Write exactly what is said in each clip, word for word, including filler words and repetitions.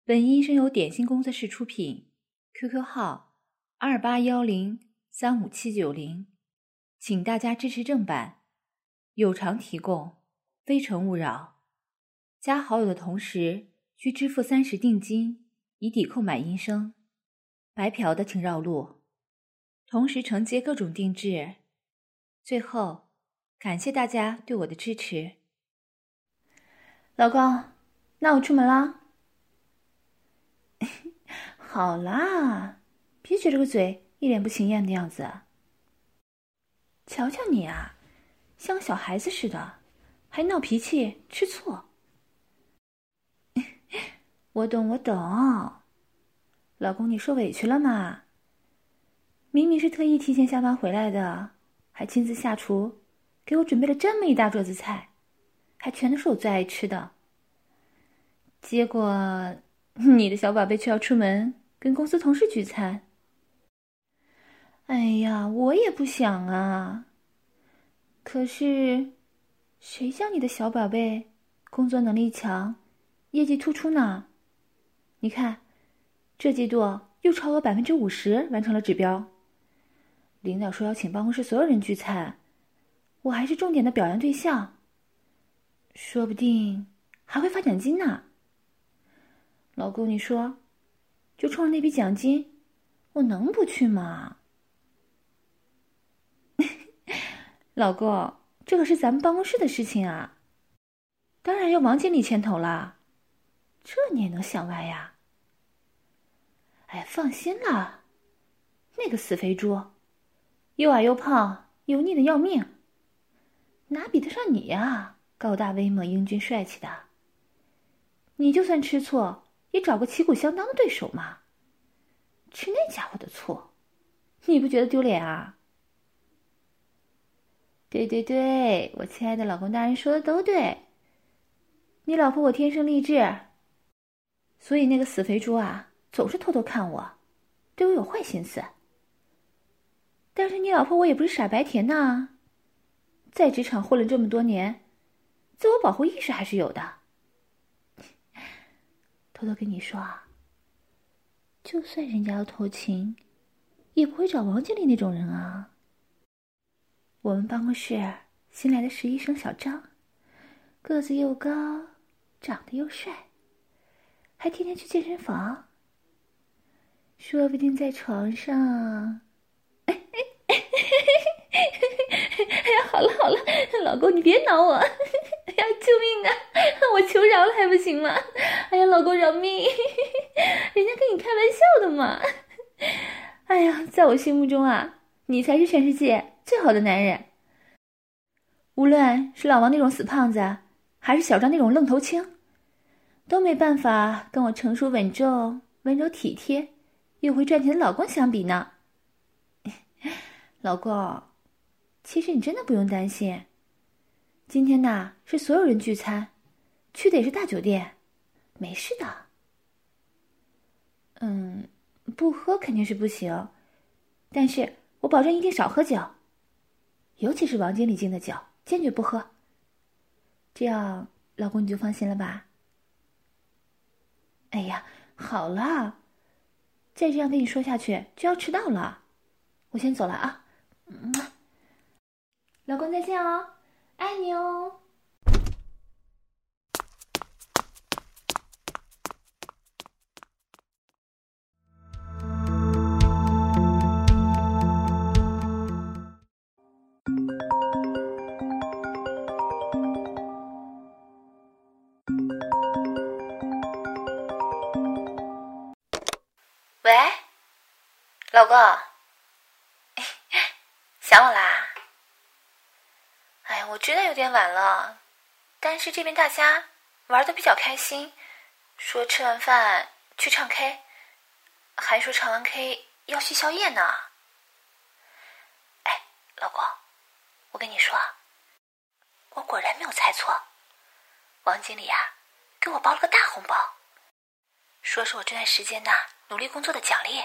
本音声由点心工作室出品 ，Q Q 号二八幺零三五七九零，请大家支持正版，有偿提供，非诚勿扰。加好友的同时需支付三十定金，以抵扣买音声。白嫖的请绕路，同时承接各种定制。最后，感谢大家对我的支持。 老公，那我出门啦。好啦，别撅着个嘴，一脸不情愿的样子。瞧瞧你啊，像个小孩子似的，还闹脾气，吃醋。我懂，我懂。老公，你受委屈了嘛？明明是特意提前下班回来的，还亲自下厨，给我准备了这么一大桌子菜，还全都是我最爱吃的。结果，你的小宝贝却要出门跟公司同事聚餐。哎呀，我也不想啊。可是，谁叫你的小宝贝工作能力强，业绩突出呢？你看，这季度又超额百分之五十完成了指标。领导说要请办公室所有人聚餐，我还是重点的表扬对象，说不定还会发奖金呢。老公，你说，就冲着那笔奖金，我能不去吗？老公，这可是咱们办公室的事情啊，当然要王经理牵头啦，这你也能想歪呀？哎，放心啦，那个死肥猪，又矮又胖，油腻的要命，哪比得上你呀？高大威猛、英俊帅气的，你就算吃醋，也找个旗鼓相当的对手嘛。吃那家伙的醋，你不觉得丢脸啊？对对对，我亲爱的老公大人说的都对。你老婆我天生丽质，所以那个死肥猪啊，总是偷偷看我，对我有坏心思。但是你老婆我也不是傻白甜呐，在职场混了这么多年，自我保护意识还是有的。偷偷跟你说啊，就算人家要偷情，也不会找王经理那种人啊。我们办公室新来的实习生小张，个子又高，长得又帅，还天天去健身房，说不定在床上……哎呀，好了好了，老公你别挠我！哎呀，救命啊！我求饶了还不行吗？哎呀，老公饶命！人家跟你开玩笑的嘛。哎呀，在我心目中啊，你才是全世界最好的男人。无论是老王那种死胖子，还是小张那种愣头青，都没办法跟我成熟稳重、温柔体贴又会赚钱的老公相比呢。老公，其实你真的不用担心。今天呐，是所有人聚餐，去的也是大酒店，没事的。嗯，不喝肯定是不行，但是我保证一定少喝酒，尤其是王经理敬的酒，坚决不喝。这样，老公你就放心了吧？哎呀，好了，再这样跟你说下去就要迟到了，我先走了啊。嗯，老公再见哦，爱你哦。 喂，老公，想我啦？哎，我知道有点晚了，但是这边大家玩得比较开心，说吃完饭去唱 K， 还说唱完 K 要去宵夜呢。哎，老公，我跟你说，我果然没有猜错，王经理啊，给我包了个大红包，说是我这段时间呐努力工作的奖励。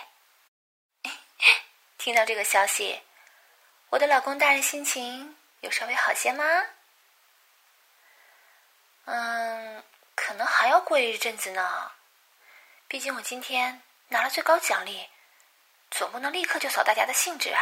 听到这个消息，我的老公大人心情有稍微好些吗？嗯，可能还要过一阵子呢。 毕竟我今天拿了最高奖励，总不能立刻就扫大家的兴致啊。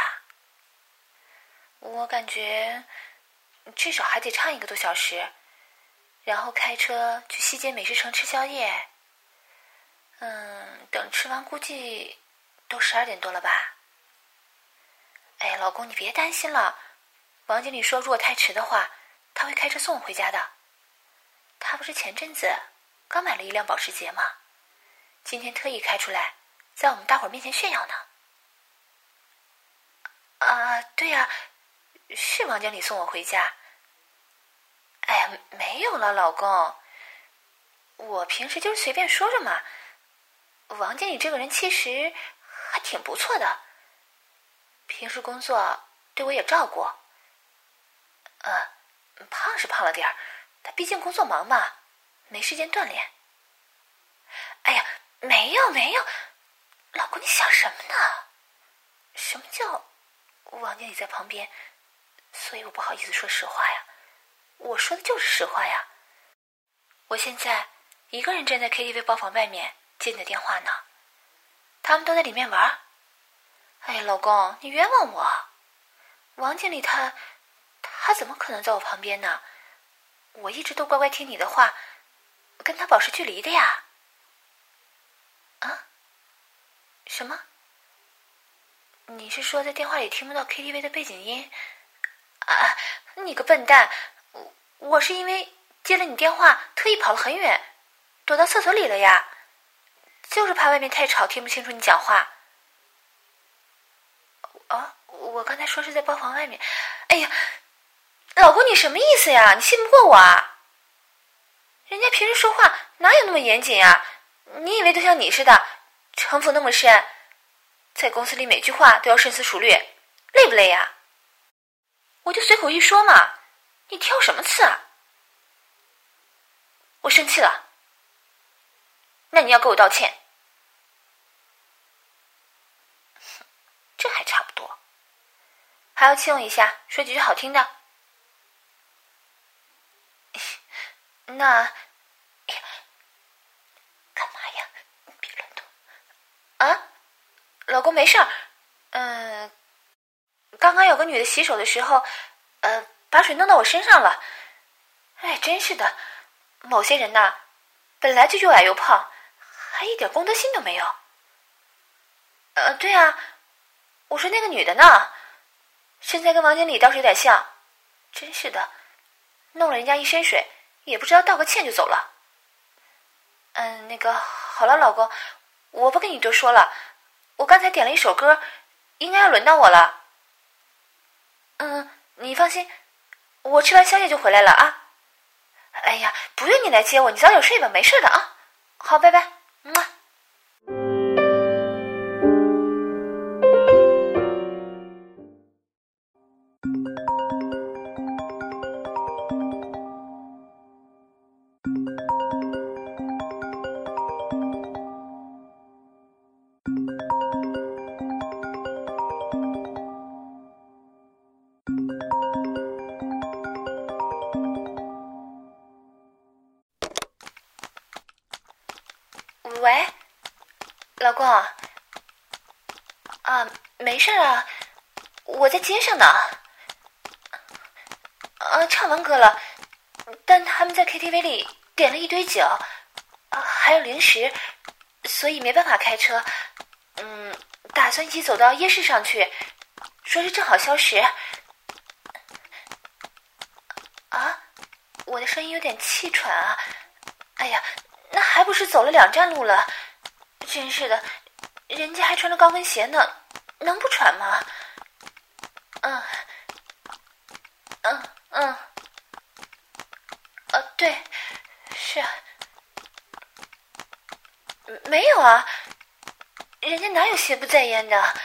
我感觉至少还得唱一个多小时，然后开车去西街美食城吃宵夜。嗯，等吃完估计都十二点多了吧。哎，老公你别担心了，王经理说如果太迟的话，他会开车送我回家的。他不是前阵子刚买了一辆保时捷吗？今天特意开出来，在我们大伙儿面前炫耀呢。啊，对呀，是王经理送我回家。哎呀，没有了，老公，我平时就是随便说说嘛。王经理这个人其实还挺不错的，平时工作对我也照顾。呃，胖是胖了点儿，他毕竟工作忙嘛，没时间锻炼。哎呀，没有没有，老公你想什么呢？什么叫王经理在旁边，所以我不好意思说实话呀。我说的就是实话呀。我现在一个人站在 K T V 包房外面接你的电话呢，他们都在里面玩。哎呀，老公你冤枉我，王经理他他怎么可能在我旁边呢？我一直都乖乖听你的话，跟他保持距离的呀。啊？什么？你是说在电话里听不到 K T V 的背景音？啊，你个笨蛋，我是因为接了你电话特意跑了很远，躲到厕所里了呀，就是怕外面太吵听不清楚你讲话。啊，我刚才说是在包房外面。哎呀，老公你什么意思呀？你信不过我啊？人家平时说话哪有那么严谨啊？你以为都像你似的城府那么深，在公司里每句话都要深思熟虑，累不累呀？我就随口一说嘛，你挑什么刺啊？我生气了，那你要给我道歉。这还差不多，还要亲我一下，说几句好听的。那干嘛呀？你别乱动啊！老公没事儿。嗯、呃，刚刚有个女的洗手的时候，呃，把水弄到我身上了。哎，真是的，某些人呐，本来就又矮又胖，还一点公德心都没有。呃，对啊，我说那个女的呢，身材跟王经理倒是有点像，真是的，弄了人家一身水，也不知道道个歉就走了。嗯，那个好了，老公，我不跟你多说了，我刚才点了一首歌，应该要轮到我了。嗯，你放心，我吃完宵夜就回来了啊。哎呀，不用你来接我，你早点睡吧，没事的啊。好，拜拜。嗯。喂，老公。啊，没事啊，我在街上呢。啊，唱完歌了，但他们在 K T V 里点了一堆酒，啊，还有零食，所以没办法开车。嗯，打算一起走到夜市上去，说是正好消食。啊，我的声音有点气喘啊。哎呀，那还不是走了两站路了，真是的，人家还穿着高跟鞋呢，能不喘吗？嗯嗯嗯，呃，对，是啊，没有啊，人家哪有邪不在焉的？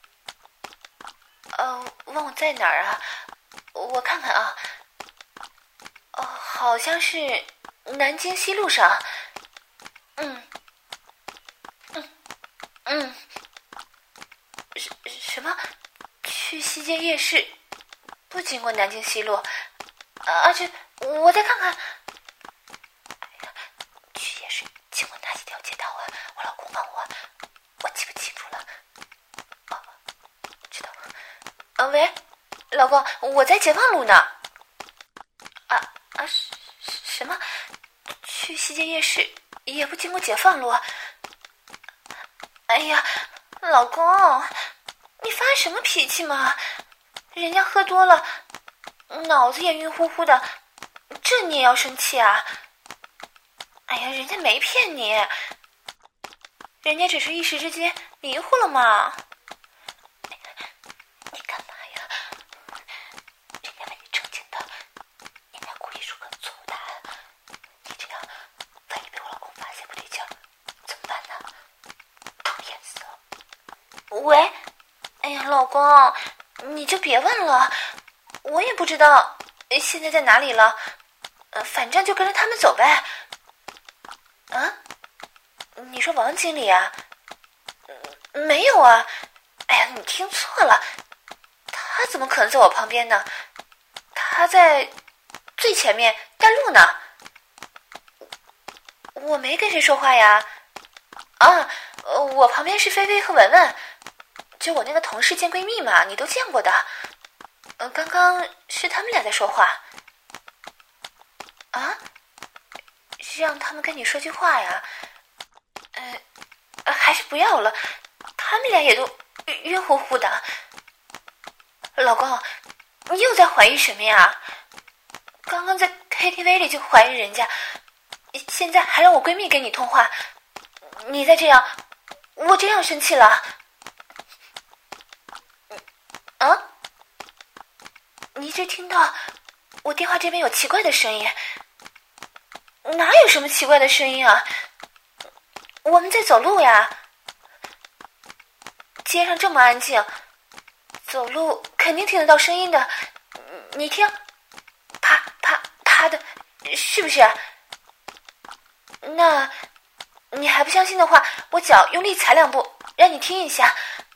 呃，问我在哪儿啊？我看看啊，哦，好像是南京西路上。嗯嗯嗯，什什么？去西街夜市不经过南京西路？而且我再看看，哎呀，去夜市经过哪几条街道啊？我老公老公，我在解放路呢。啊啊，什么？去西街夜市也不经过解放路？哎呀，老公，你发什么脾气嘛？人家喝多了，脑子也晕乎乎的，这你也要生气啊？哎呀，人家没骗你，人家只是一时之间迷糊了嘛。你干嘛呀？人家问你正经的，你还故意说个错误答案，你这样万一被我老公发现不对劲儿，怎么办呢？讨厌死了！喂，哎呀，老公，你就别问了，我也不知道现在在哪里了，呃，反正就跟着他们走呗。啊？你说王经理啊？没有啊！哎呀，你听错了，他怎么可能在我旁边呢？他在最前面带路呢。我没跟谁说话呀。啊，我旁边是菲菲和文文，就我那个同事兼闺蜜嘛，你都见过的。嗯，刚刚是他们俩在说话。啊？让他们跟你说句话呀？呃，还是不要了，他们俩也都晕乎乎的。老公，你又在怀疑什么呀？刚刚在 K T V 里就怀疑人家，现在还让我闺蜜跟你通话，你再这样，我真要生气了。啊？你一直听到我电话这边有奇怪的声音？哪有什么奇怪的声音啊？我们在走路呀，街上这么安静，走路肯定听得到声音的。你听，啪啪啪的，是不是？那你还不相信的话，我脚用力踩两步，让你听一下。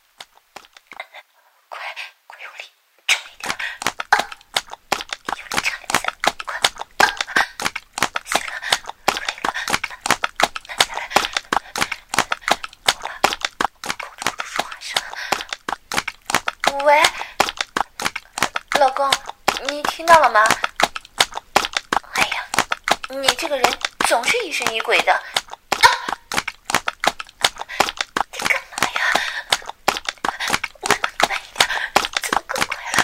快快用力，重一点，啊，用力踩两下，快，啊，行了，可以了，慢下来，我怕控制不住说话声。喂，老公，你听到了吗？哎呀，你这个人总是疑神疑鬼的。啊，你干嘛呀？我让你慢一点，怎么更快了？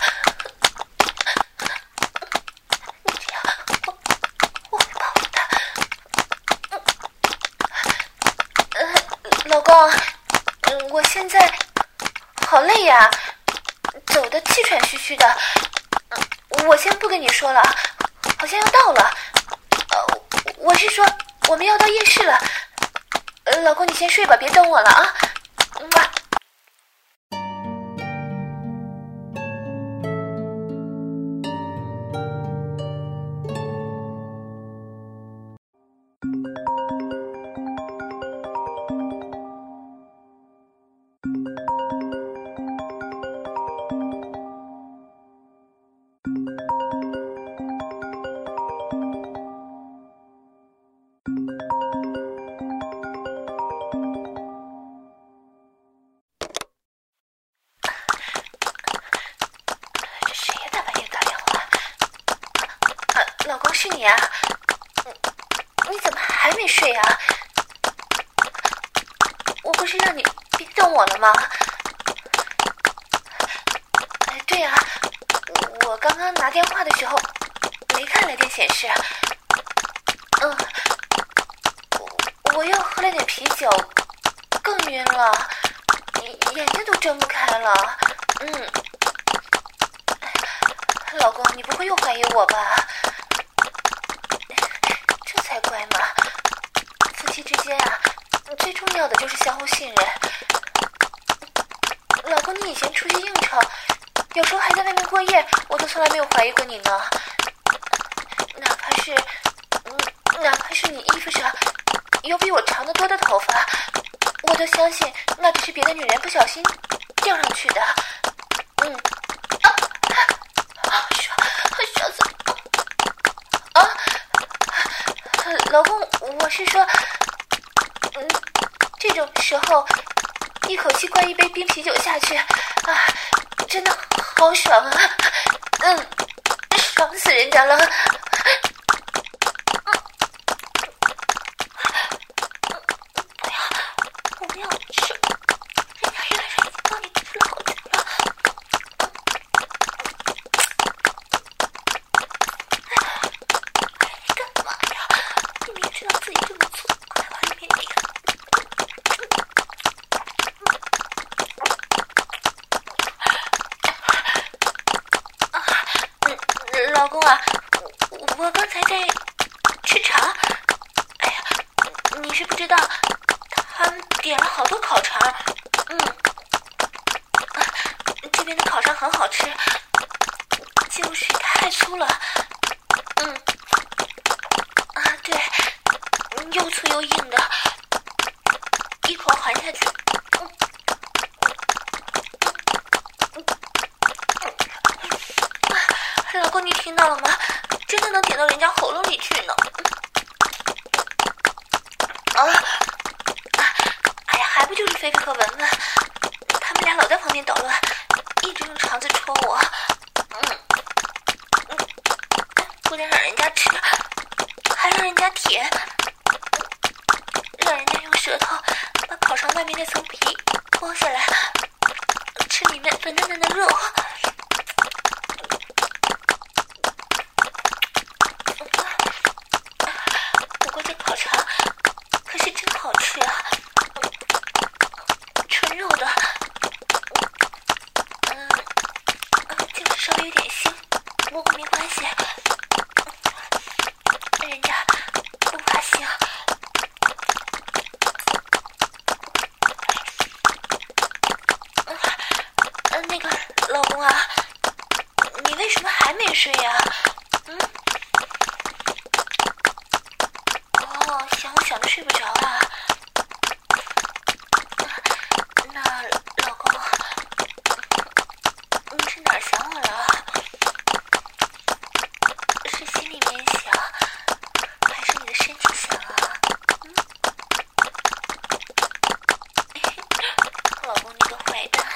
你这样，我我会报复的。呃，老公，嗯，我现在好累呀，走得气喘吁吁的。我先不跟你说了，好像要到了。呃，我是说我们要到夜市了。呃，老公你先睡吧，别等我了啊。嗯啊。老公是你啊？你怎么还没睡啊？我不是让你别等我了吗？哎，对啊，我刚刚拿电话的时候没看来电显示。嗯，我我又喝了点啤酒，更晕了，眼睛都睁不开了。嗯，老公，你不会又怀疑我吧？这才怪嘛！夫妻之间啊，最重要的就是相互信任。老公，你以前出去应酬，有时候还在外面过夜，我都从来没有怀疑过你呢。哪怕是，嗯，哪怕是你衣服上有比我长得多的头发，我都相信那只是别的女人不小心掉上去的。嗯，啊，好爽，爽死了！啊！老公，我是说，嗯，这种时候一口气灌一杯冰啤酒下去，啊，真的好爽啊！ 嗯，爽死人家了。不要，我不要吃，人家医生已经帮你吃了好久了。你干嘛呀？你明知道自己这么粗，还往里面点。老公啊，我我刚才在吃肠。哎呀，你是不知道，他们点了好多烤肠。嗯，啊，这边的烤肠很好吃，就是太粗了。嗯，啊，对，又粗又硬的，一口含下去。嗯老公，你听到了吗？真的能点到人家喉咙里去呢。啊！哎呀，还不就是菲菲和文文，他们俩老在旁边捣乱，一直用肠子戳我。嗯嗯，不但让人家吃，还让人家舔，让人家用舌头把烤肠外面那层皮剥下来，吃里面粉嫩嫩的肉。不过这烤肠可是真好吃啊，纯肉的，嗯，就是稍微有点腥，不过没关系，人家不怕腥。嗯，那个老公啊，你为什么还没睡呀？嗯。哦，想我想的睡不着啊。那老公，你是哪儿想我了？是心里面想，还是你的身体想啊？嗯，老公你个坏蛋。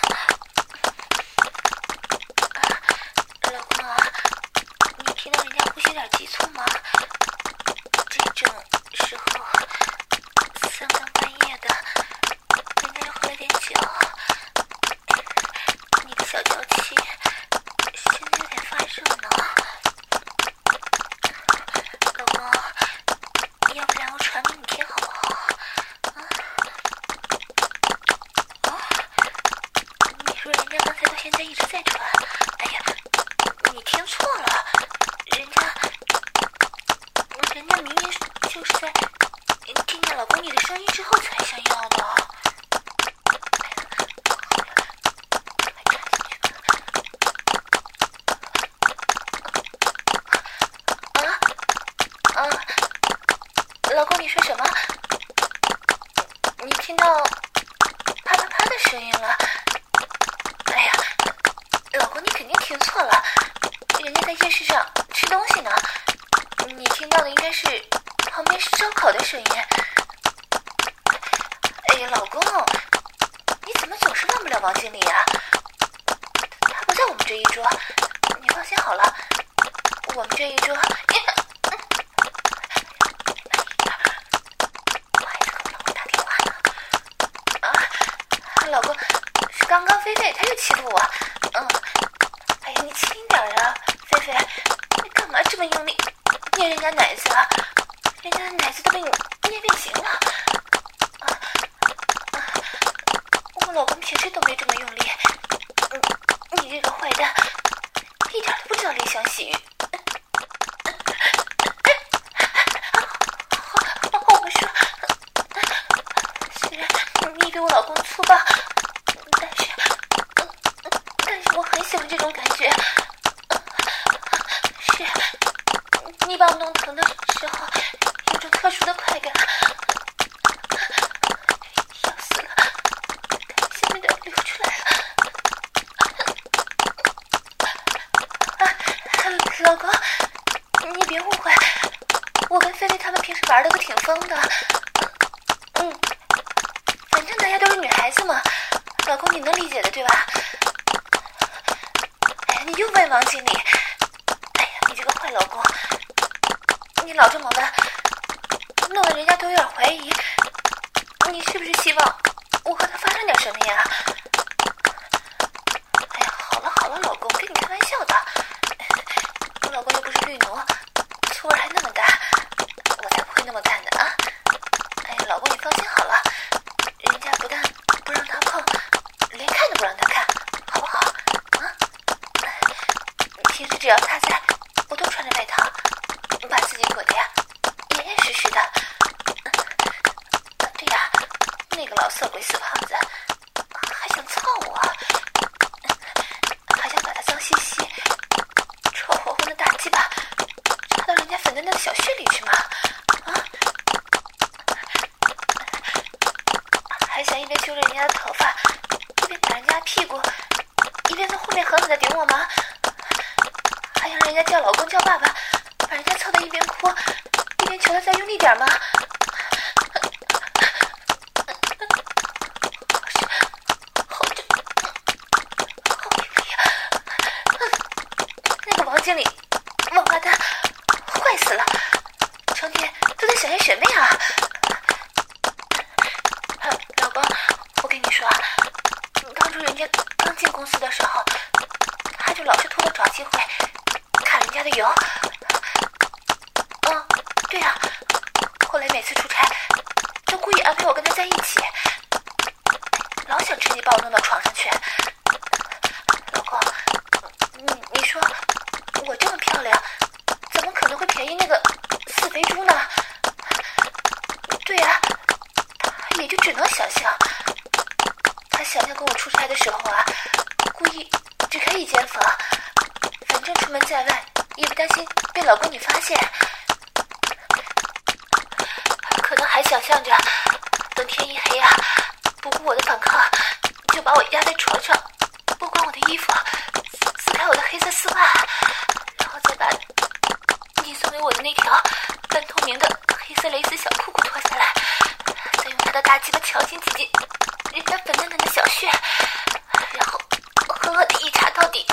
老公啊，你听到人家呼吸点急促吗？这种时候三更半夜的，人家又喝了点酒，你的小娇妻现在有点发热呢。老公，要不然我传给你听好不好？啊啊！你说人家刚才到现在一直在传，哎呀，你听错了，人家人家明明就是在听见老公你的声音之后才想要的。啊啊！老公你说什么？你听到啪啪啪的声音了？哎呀，老公你肯定听错了，人家在夜市上吃东西呢，你听到的应该是旁边是烧烤的声音。哎呀，老公，你怎么总是忘不了王经理啊？他不在我们这一桌，你放心好了，我们这一桌。我还在跟我老公打电话呢。啊，老公，是刚刚菲菲她又欺负我。嗯，哎呀，你轻点啊，菲菲，你干嘛这么用力捏人家奶子啊？人家的奶子都被你捏变形了。啊啊！我老公平时都没这么用力。你你这个坏蛋，一点都不知道怜香惜玉。我们说，虽然你比我老公粗暴，但是，但是我很喜欢这种感觉。是，你把我弄疼的时候，有种特殊的快感。要死了，下面都要流出来了。啊，老公，你别误会，我跟菲菲他们平时玩的都挺疯的。嗯，反正大家都是女孩子嘛，老公你能理解的对吧？哎， 你又问王经理。哎呀，你这个坏老公，你老这么问，弄得人家都有点怀疑，你是不是希望我和他发生点什么呀？哎呀，好了好了，老公，跟你开玩笑的。我老公又不是绿奴，醋味还那么大，我才不会那么干的啊！哎呀，老公你放心好了，人家不但不让他碰，连看都不让他看，好不好？啊？平时只要他在，我都穿着外套，把自己裹得呀严严实实的。对呀，那个老色鬼死胖子还想操我，还想把他脏兮兮、臭烘烘的大鸡巴插到人家粉嫩嫩的小穴里去吗？啊？还想一边揪着人家的头发，一边打人家屁股，一边从后面狠狠地顶我吗？还想让人家叫老公叫爸爸，把人家操得一边哭一边求他再用力点吗？好这好用力啊！那个王经理王八蛋坏死了，成天都在想些什么呀？啊，老公，我跟你说啊，当初人家刚进公司的时候，他就老是偷偷找机会看人家的油。嗯，对啊，后来每次出差都故意安排我跟他在一起，老想趁机把我弄到床上去。老公，你你说我这么漂亮，怎么可能会便宜那个死肥猪呢？对啊，他也就只能想象。他想象跟我出差的时候啊，故意只开一间房，反正出门在外也不担心被老公你发现。可能还想象着等天一黑啊，不顾我的反抗，就把我压在床上，剥光我的衣服，撕开我的黑色丝袜，然后再把你送给我的那条半透明的黑色蕾丝小裤裤脱下来，再用他的大鸡巴强行挤进人家粉嫩嫩的小穴，然后狠狠地一插到底。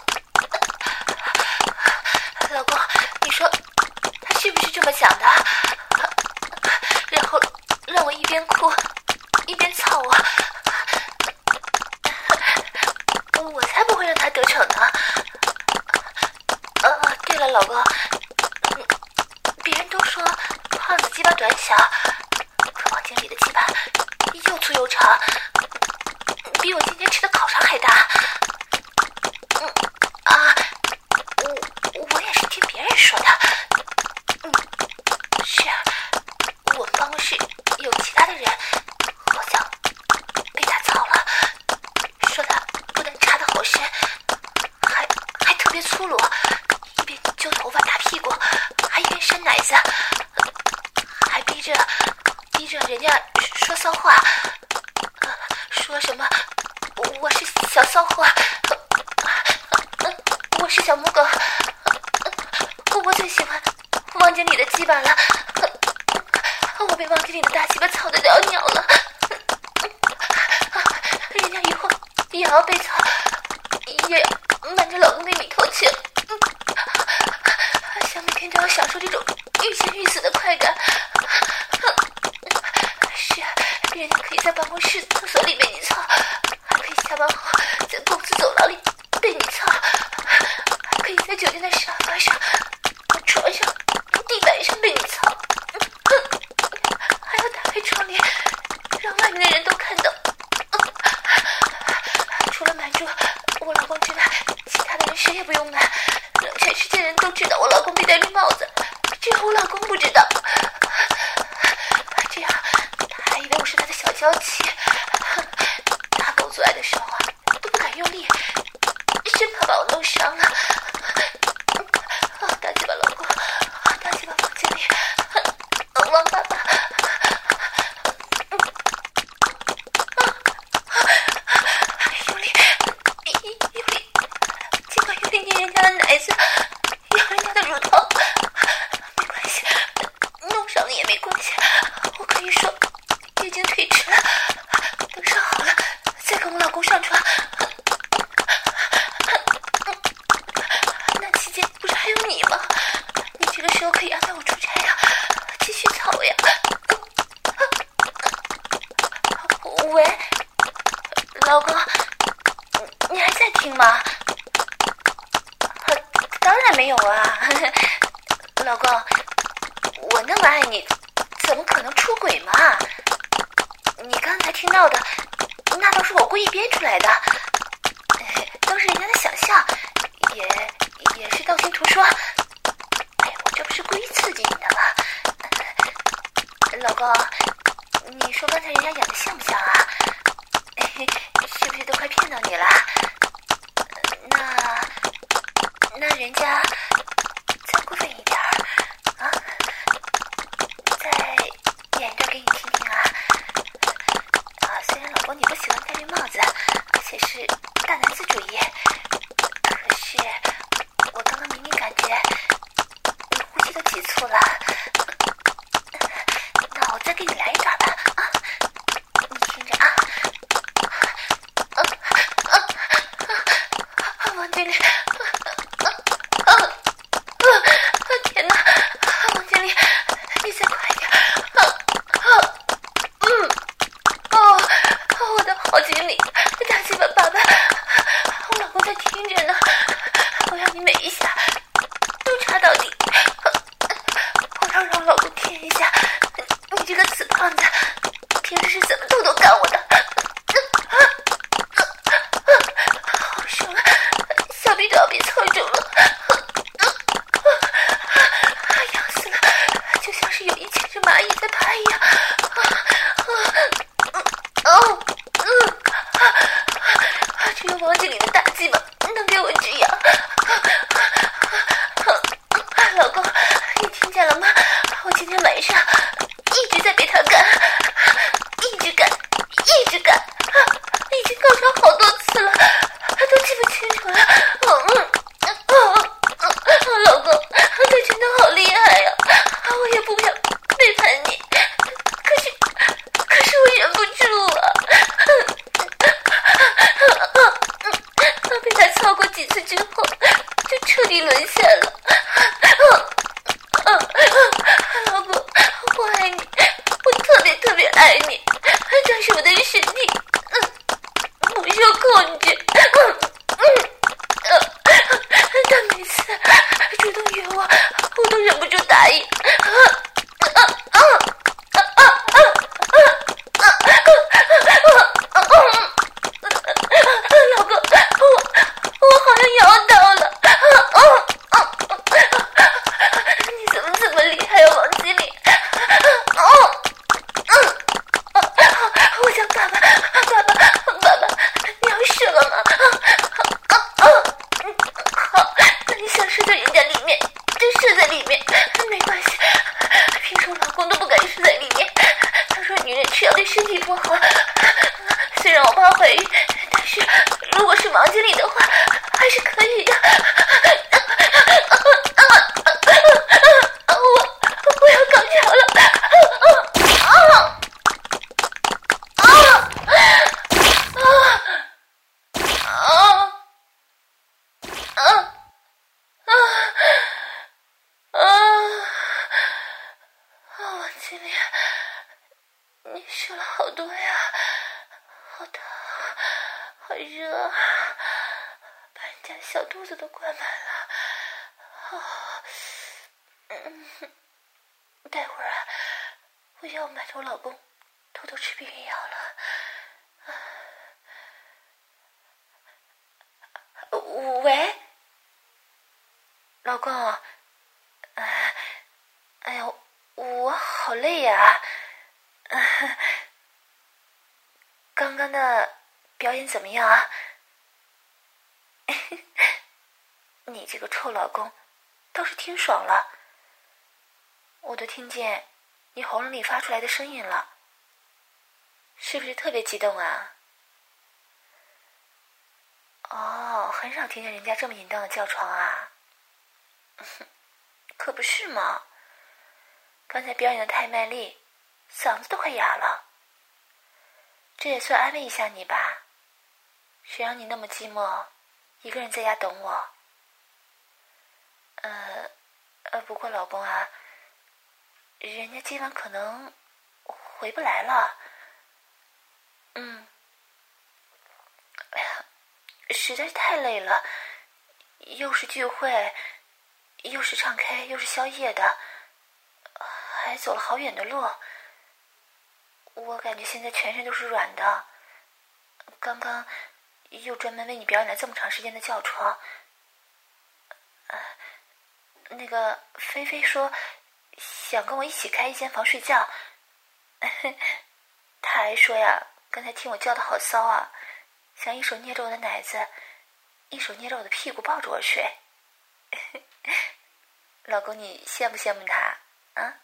老公，你说他是不是这么想的？然后让我一边哭一边操我，我才不会让他得逞呢。呃，对了，老公，别人都说胖子鸡巴短小，可王经理的鸡巴又粗又长，比我今天吃的烤肠还大。嗯啊，我我也是听别人说的。嗯，是啊，我们办公室有其他的人好像被他操了，说他不但插得好深，还还特别粗鲁，一边揪头发打屁股，还一边伸奶子，还逼着逼着人家说骚话，呃、说什么我是小骚货，呃、我是小母狗，呃、我最喜欢王经理的鸡巴了，呃、我被王经理的大鸡巴操得要尿了，呃、人家以后也要被操，也要瞒着老公给你偷情，呃、想每天都要享受这种欲仙欲死的快感。是啊，人家可以在办公室厕所里被你操，还可以下班后在公司走廊里被你操，还可以在酒店的沙发上、床上、地板上被你操，还要打开窗帘让外面的人都看到。除了瞒住我老公之外，其他的人谁也不用瞒，让全世界人都知道我老公被戴绿帽子，只有我老公不知道。这样他还以为我是他的小娇妻，他跟我做爱的时候啊都不敢用力，生怕把我弄伤了。啊，大鸡巴老公，大鸡巴王经理，王爸爸，用力，用力，尽管用力捏人家的奶子，咬人家的乳头，没关系，弄伤了也没关系。我可以说已经推迟了， 老公，你还在听吗？当然没有啊，老公，我那么爱你，怎么可能出轨嘛？你刚才听到的，那都是我故意编出来的，都是人家的想象，也也是道听途说。哎，我这不是故意刺激你的吗？老公，你说刚才人家演的像不像啊？是不是都快骗到你了？那那人家再过分一点啊，再演一段给你听听啊！啊，虽然老公你不喜欢戴绿帽子，而且是大男子主义，可是我刚刚明明感觉你呼吸都急促了。那我再给你来一段吧，啊，你听着啊。啊啊啊！王经理，啊啊啊！天哪，王经理，你再快点！啊啊嗯哦，我的好经理，大鸡巴爸爸，我老公在听着呢，我要你每一下都插到底，我要让老公听一下，你这个死胖子，平时是怎么逗逗干我的？小臂都要被操肿了，痒死了，就像是有一千只蚂蚁在爬一样。哦，嗯，只有王经理的大鸡巴能给我止痒。老公，你听见了吗？我今天晚上一直在被他干，一直干，一直干，已经高潮好多次了。都记不清楚了，嗯嗯嗯嗯，老公，他真的好厉害呀！我也不想背叛你，可是，可是我忍不住啊！被他操过几次之后，就彻底沦陷了。老公，我爱你，我特别特别爱你，但是我的身体，嗯，不受控制。嗯嗯呃，他每次主动约我，我都忍不住答应。啊啊啊啊啊啊啊啊！老公，我我好像摇到了。啊啊啊！你怎么这么厉害呀，王经理？啊嗯啊！我想爸爸，爸爸，爸爸，你要射了吗？啊啊！好，那你想射在人家里面就射在里面，没关系。平时我老公都不敢射在里面，他说女人吃药对身体不好。虽然我怕怀孕，但是如果是王经理的话，还是可以的。我我要高潮了！啊啊啊啊！啊啊啊啊！啊，王经理，你射了好多呀，好疼，好热，把人家小肚子都灌满了。啊，嗯，待会儿啊，我要瞒着我老公偷偷吃避孕药了。喂，老公，呃，哎呀，我好累呀、呃，刚刚的表演怎么样啊？你这个臭老公，倒是听爽了，我都听见你喉咙里发出来的声音了，是不是特别激动啊？哦，很少听见人家这么淫荡的叫床啊。可不是嘛，刚才表演的太卖力，嗓子都快哑了。这也算安慰一下你吧，谁让你那么寂寞，一个人在家等我。呃呃，不过老公啊，人家今晚可能回不来了。嗯， 实在是太累了，又是聚会，又是唱 K， 又是宵夜的，还走了好远的路。我感觉现在全身都是软的。刚刚又专门为你表演了这么长时间的叫床。呃，那个菲菲说想跟我一起开一间房睡觉。她还说呀，刚才听我叫的好骚啊，想一手捏着我的奶子，一手捏着我的屁股抱着我睡。老公，你羡不羡慕他啊？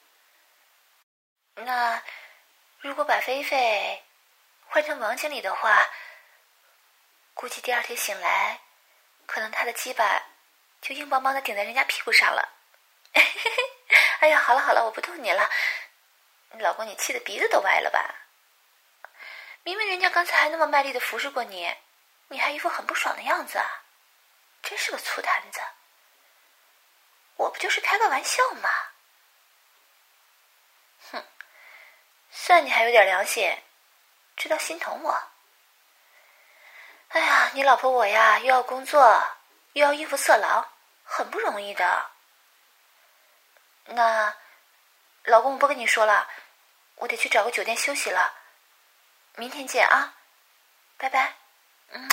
那如果把菲菲换成王经理的话，估计第二天醒来，可能他的鸡巴就硬邦邦的顶在人家屁股上了。哎呀，好了好了，我不逗你了。老公，你气得鼻子都歪了吧？明明人家刚才还那么卖力的服侍过你，你还一副很不爽的样子啊！真是个醋坛子。我不就是开个玩笑吗？哼，算你还有点良心，知道心疼我。哎呀，你老婆我呀，又要工作，又要应付色狼，很不容易的。那老公，我不跟你说了，我得去找个酒店休息了。明天见啊，拜拜。嗯。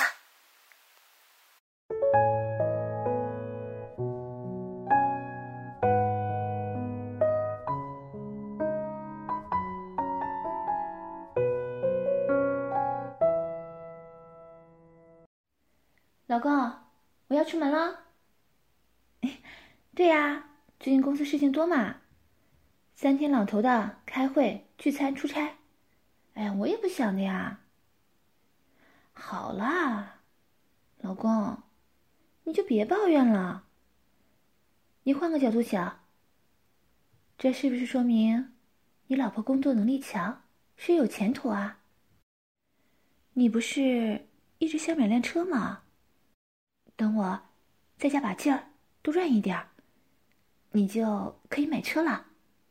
老公，我要出门了。对呀，最近公司事情多嘛，三天两头的开会、聚餐、出差。哎呀，我也不想的呀。好啦，老公，你就别抱怨了。你换个角度想，这是不是说明你老婆工作能力强，是有前途啊？你不是一直想买辆车吗？等我再加把劲儿，多赚一点儿，你就可以买车了。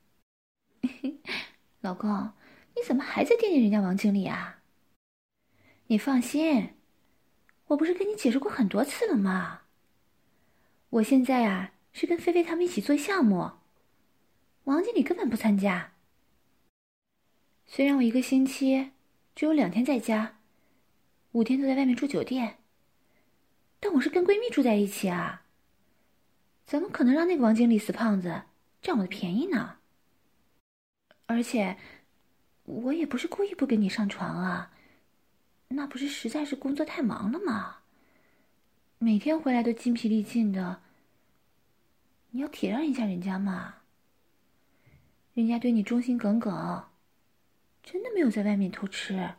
老公，你怎么还在惦记人家王经理啊？你放心，我不是跟你解释过很多次了吗？我现在啊是跟菲菲他们一起做项目，王经理根本不参加。虽然我一个星期只有两天在家，五天都在外面住酒店，但我是跟闺蜜住在一起啊，怎么可能让那个王经理死胖子占我的便宜呢？而且我也不是故意不跟你上床啊，那不是实在是工作太忙了吗？每天回来都筋疲力尽的，你要体谅一下人家嘛。人家对你忠心耿耿，真的没有在外面偷吃。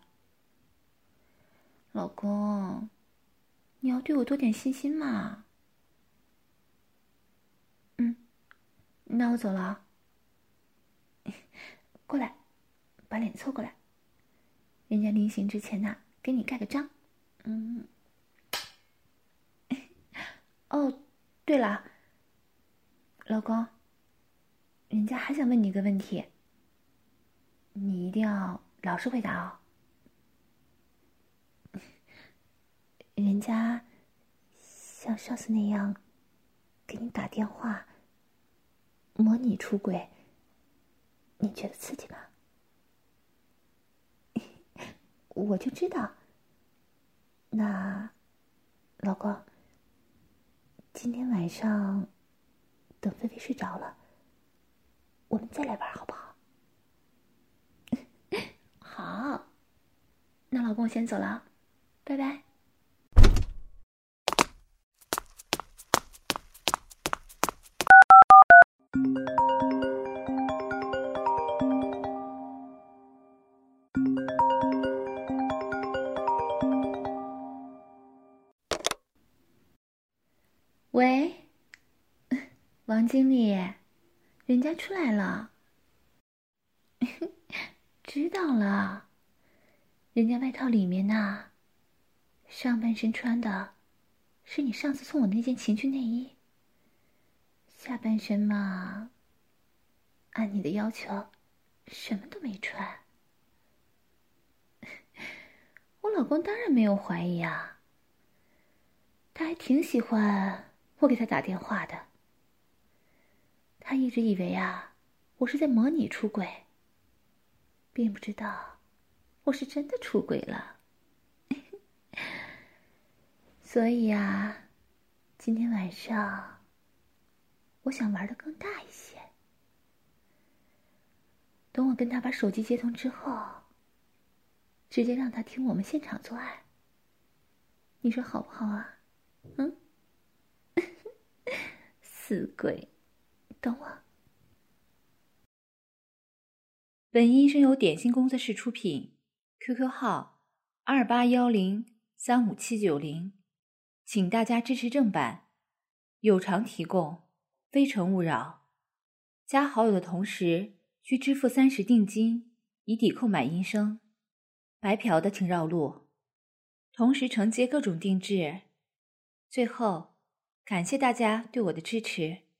老公，你要对我多点信心嘛。嗯，那我走了啊。过来，把脸凑过来，人家临行之前呐、啊，给你盖个章。嗯。哦，对了，老公，人家还想问你一个问题，你一定要老实回答哦。人家像上次那样给你打电话模拟出轨，你觉得刺激吗？我就知道。那老公，今天晚上等菲菲睡着了，我们再来玩好不好？好，那老公我先走了，拜拜。喂，王经理，人家出来了。知道了，人家外套里面呐，上半身穿的是你上次送我那件情趣内衣，下半身嘛，按你的要求，什么都没穿。我老公当然没有怀疑啊， 他还挺喜欢我给他打电话的。他一直以为啊，我是在模拟出轨，并不知道我是真的出轨了。所以啊，今天晚上我想玩得更大一些。等我跟他把手机接通之后，直接让他听我们现场做爱，你说好不好啊？嗯，死鬼，等我。 本音声由点心工作室出品 ，Q Q 号二八幺零三五七九零，请大家支持正版，有偿提供，非诚勿扰。加好友的同时需支付三十定金，以抵扣买音声。白嫖的请绕路，同时承接各种定制。最后，感谢大家对我的支持。